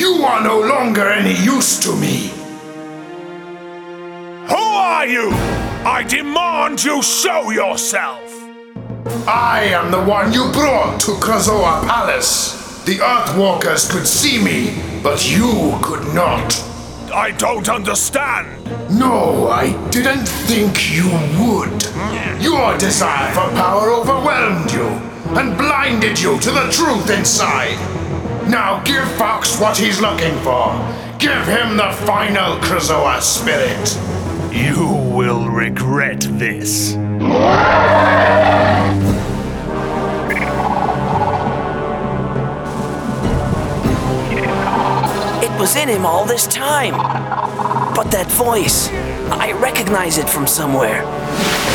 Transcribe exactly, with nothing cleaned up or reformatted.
You are no longer any use to me. Who are you? I demand you show yourself. I am the one you brought to Krazoa Palace. The Earthwalkers could see me, but you could not. I don't understand. No, I didn't think you would. Your desire for power overwhelmed you and blinded you to the truth inside. Now give Fox what he's looking for. Give him the final Krazoa spirit. You will regret this. It was in him all this time. But that voice, I recognize it from somewhere.